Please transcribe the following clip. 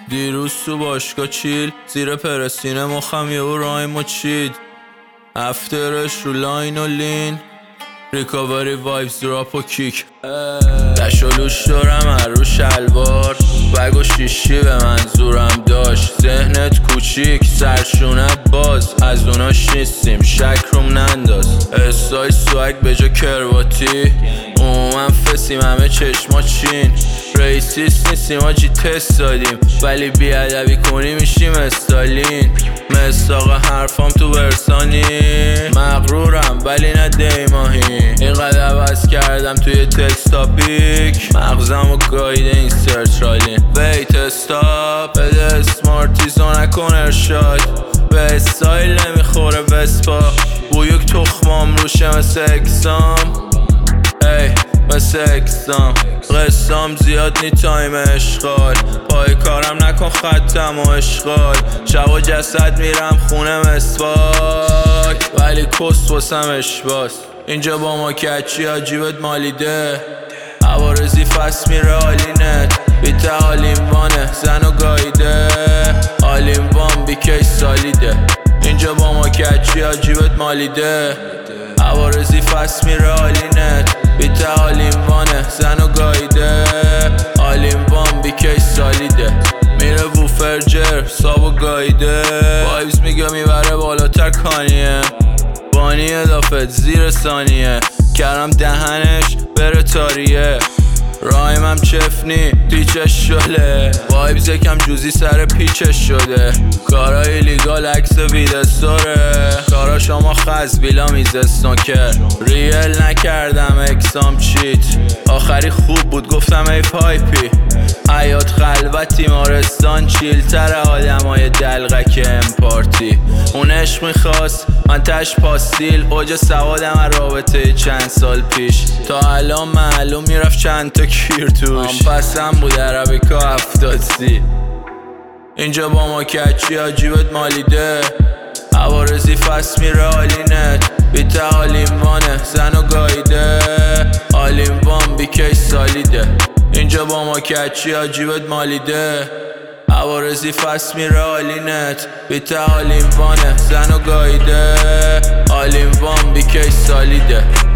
دیروز تو باشگاه چیل زیر پرستینه مخم یهو رایم و چید افترش رو لاین و لین ریکاوری وایبز دراپ و کیک دش و لوش دارم هر رو شلوار بگ و شیشی به منظورم داشت ذهنت کوچیک سرشونت باز از اوناش نیستیم شک روم ننداز استای سوگ به جا کرواتی من فسیم همه چشما چین ریسیست نیستیم آجی تست دادیم ولی بیادبی کنی میشیم استالین مستاق حرفام تو برسانی مغرورم ولی نه دیماهی اینقدر عوض کردم توی تکست تاپیک مغزم و گایده این سرچرالین ویت استاپ بده اسمارتیزو نکن ارشاد به استایل نمیخوره وسپا بویوک تخمام روشه مثل اکسام مثل اکسام قسام زیاد نی تایم اشغال پای کارم نکن خطم و اشغال شب و جسد میرم خونه مسواک ولی کست واسم اشباس اینجا با ما کچی عجیبت مالیده عوارضی فست میره آلینت بیت حالیم وانه زن و گایده حالیم وان بیکی سالیده اینجا با ما کچی عجیبت مالیده عوارضی فست میره آلینت بیت حالیم وانه زن و گایده حالیم وان بیکی سالیده میره ووفرجر ساب و گایده وایبز میگه میبره بالاتر کانیه بانی اضافت زیر ثانیه کرم دهنش بره تاریه رایمم چفنی پیچش شده وایبز یکم جوزی سر پیچش شده کارای لیگال عکس ویدستوره کارا شما خزبیلا میز اسنوکر ریل نکردم اکسام چیت آخری خوب بود گفتم ای پایپی حیات خلوت تیمارستان چیل تر آدمای دلغک امپارتی اون عشق میخواست من تش پاستیل اوج سوادم از رابطه چند سال پیش تا الان معلوم میرفت چند تا کیر توش پسم بود عربیکا 70 اینجا با ما کچی عجیبت مالیده عوارضی فست میره آلینت بیت حالیم وانه زن و گایده حالیم وان بیکی سالیده اینجا با ما کچی عجیبت مالیده عوارضی فست میره آلینت بیت حالیم وانه زن و گایده حالیم وان بیکی سالیده